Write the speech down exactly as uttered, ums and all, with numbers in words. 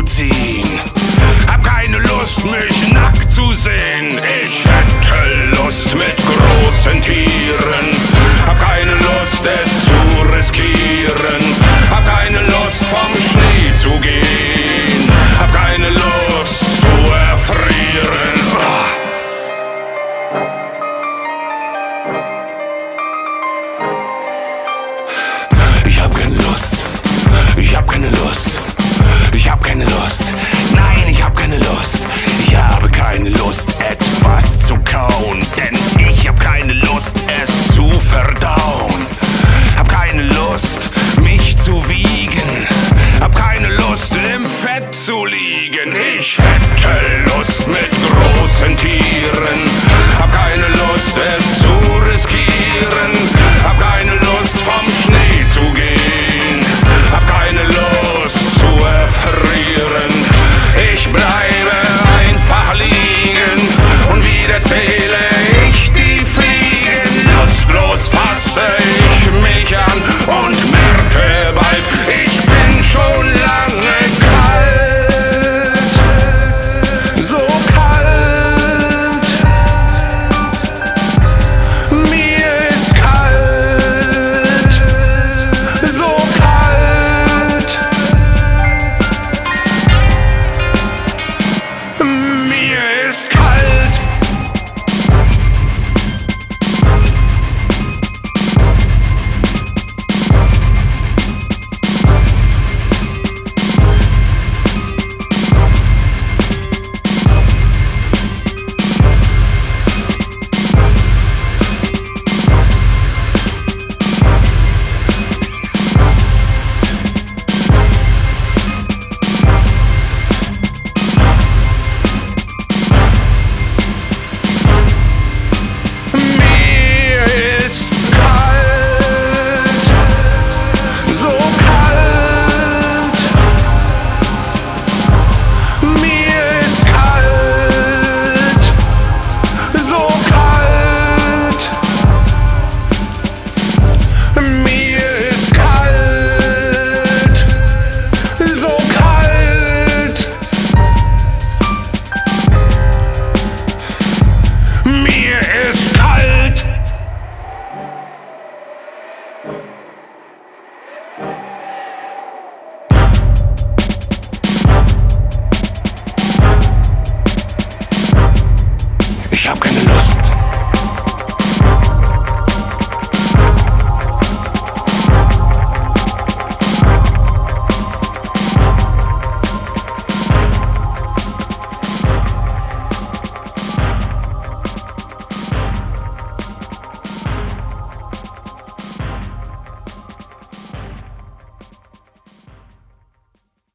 anzuziehen. Hab keine Lust, mich nackt zu sehen. Ich hätte Lust mit großen Tieren. Hab keine Lust, es zu riskieren. Hab keine Lust, vom Schnee zu gehen. Hab keine Lust zu erfrieren. Ich hab keine Lust. Ich hab keine Lust. Ich hab keine Lust. Nein, ich hab keine Lust. Ich habe keine Lust, etwas zu kauen. Denn ich hab keine Lust, es zu verdauen. Hab keine Lust, mich zu wiegen. Hab keine Lust, im Fett zu liegen. Ich hätte Lust mit großen Tieren. Hab keine Lust, es zu riskieren. Hab keine Lust, vom Schnee zu gehen. Hab keine Lust zu erfrieren. Ich bleibe einfach liegen und wieder zähle ich die Fliegen. Lustlos fasse ich mich an und merke bald, ich bin schon lange kalt. So kalt. Mir ist kalt. So kalt. Mir ist kalt. Mir ist kalt, so kalt. Mir ist kalt, so kalt. Mir ist kalt, so kalt. Mir ist kalt.